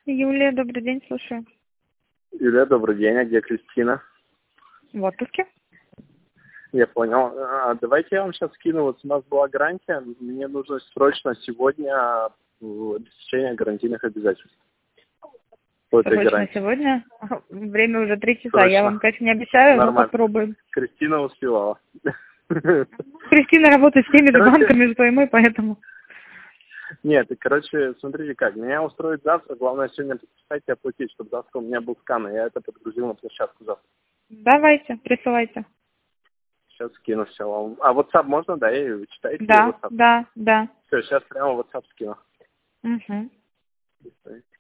Юлия, добрый день, слушаю. Юля, добрый день. А где Кристина? В отпуске? Я понял. Давайте я вам сейчас скину. Вот у нас была гарантия. Мне нужно срочно сегодня обеспечение гарантийных обязательств по этой Срочно гарантии. сегодня? Время уже 3 часа. Срочно. Я вам, конечно, не обещаю, но Нормально. попробуем. Кристина успевала. Кристина работает с теми же Короче, банками, что и мы, поэтому... нет, короче, смотрите как. Меня устроит завтра. Главное сегодня подписать и оплатить, чтобы завтра у меня был скан, и я это подгрузил на площадку завтра. Давайте, присылайте. Сейчас скину все вам. А WhatsApp можно, да? И вы читаете Да, WhatsApp? да, да. Все, сейчас прямо WhatsApp скину. Угу.